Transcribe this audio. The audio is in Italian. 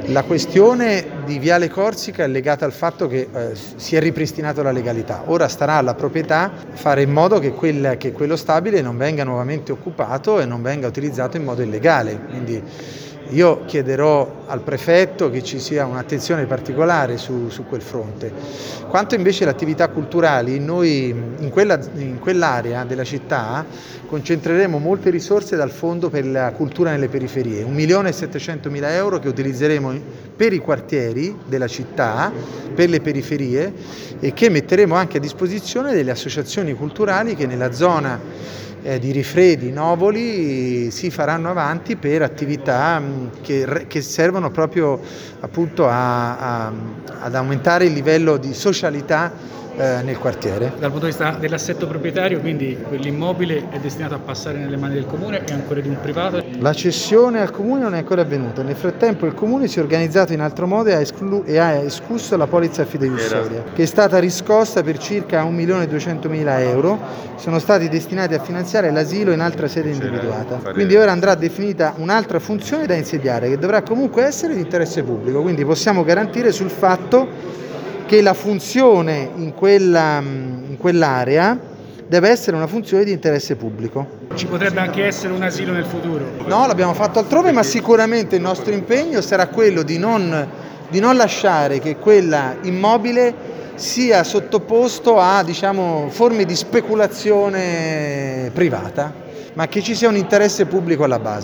La questione di Viale Corsica è legata al fatto che si è ripristinato la legalità. Ora starà alla proprietà fare in modo che quello stabile non venga nuovamente occupato e non venga utilizzato in modo illegale. Quindi io chiederò al prefetto che ci sia un'attenzione particolare su quel fronte. Quanto invece alle attività culturali, noi in quell'area della città concentreremo molte risorse dal Fondo per la cultura nelle periferie, 1.700.000 euro che utilizzeremo per i quartieri della città, per le periferie, e che metteremo anche a disposizione delle associazioni culturali che nella zona di Rifredi, Novoli si faranno avanti per attività che servono proprio appunto ad aumentare il livello di socialità nel quartiere. Dal punto di vista dell'assetto proprietario, quindi quell'immobile è destinato a passare nelle mani del comune e ancora di un privato? La cessione al comune non è ancora avvenuta. Nel frattempo il comune si è organizzato in altro modo e ha escusso la polizza fideiussoria, che è stata riscossa per circa 1.200.000 euro. Sono stati destinati a finanziare l'asilo in altra sede individuata. Quindi ora andrà definita un'altra funzione da insediare, che dovrà comunque essere di interesse pubblico. Quindi possiamo garantire sul fatto che la funzione in quell'area deve essere una funzione di interesse pubblico. Ci potrebbe anche essere un asilo nel futuro? No, l'abbiamo fatto altrove, ma sicuramente il nostro impegno sarà quello di non lasciare che quella immobile sia sottoposto a, forme di speculazione privata, ma che ci sia un interesse pubblico alla base.